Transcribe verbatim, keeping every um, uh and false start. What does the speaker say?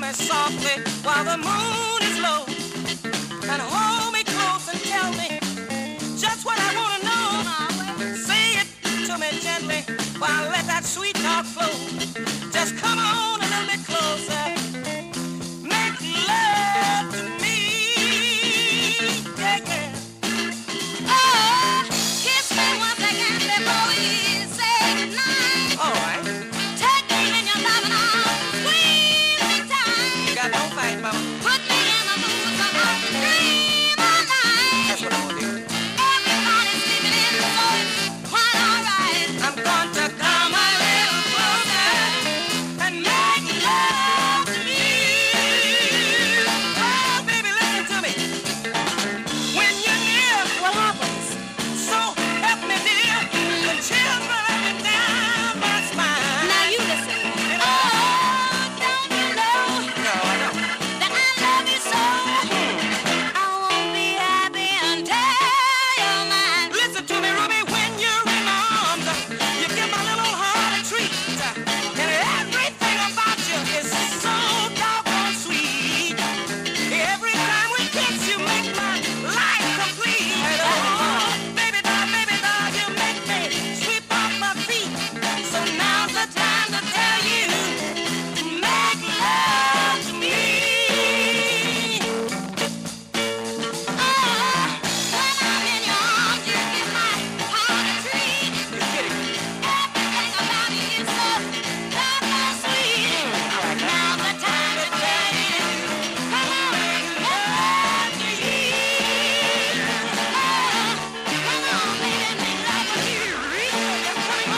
me softly while the moon is low, and hold me close and tell me just what I want to know. Say it to me gently while I let that sweet talk flow. Just come on a little bit closer.